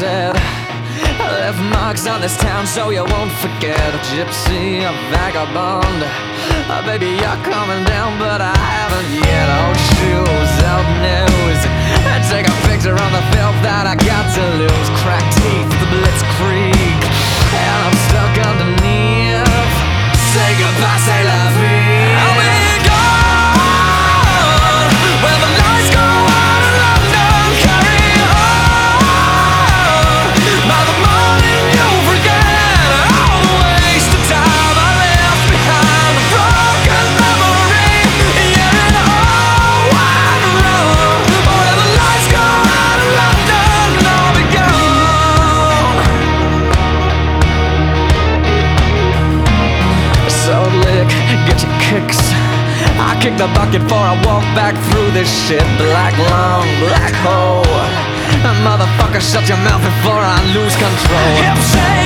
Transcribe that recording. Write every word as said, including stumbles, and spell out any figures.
said, I left marks on this town so you won't forget. A gypsy, a vagabond, uh, baby, you're coming down, but I haven't yet. Old shoes, old news, I take a picture on the filth that I got to lose. Cracked teeth, the blitzkrieg, and I'm stuck underneath. Say goodbye, say la vie. I'll be gone when the lights go out in London. Carry on by the morning you'll forget all the wasted time I left behind. A broken memory, yeah, and oh, I'd run when the lights go out in London. I'll be gone. Salt lick, get your kicks. I kick the bucket before I walk back through this shit. Black lung, black hole. Motherfucker, shut your mouth before I lose control. Hip shake.